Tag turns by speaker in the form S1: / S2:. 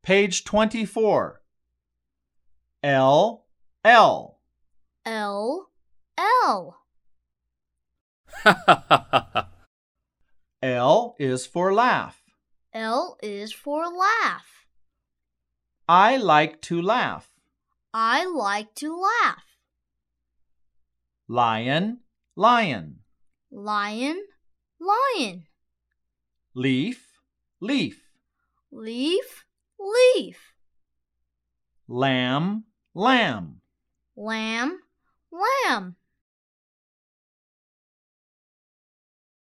S1: Page 24. L, L.
S2: L, L.
S1: L is for laugh.
S2: L is for laugh.
S1: I like to laugh.
S2: I like to laugh.
S1: Lion, lion.
S2: Lion, lion.
S1: Leaf, leaf.
S2: Leaf, leaf.
S1: Lamb, lamb.
S2: Lamb, lamb.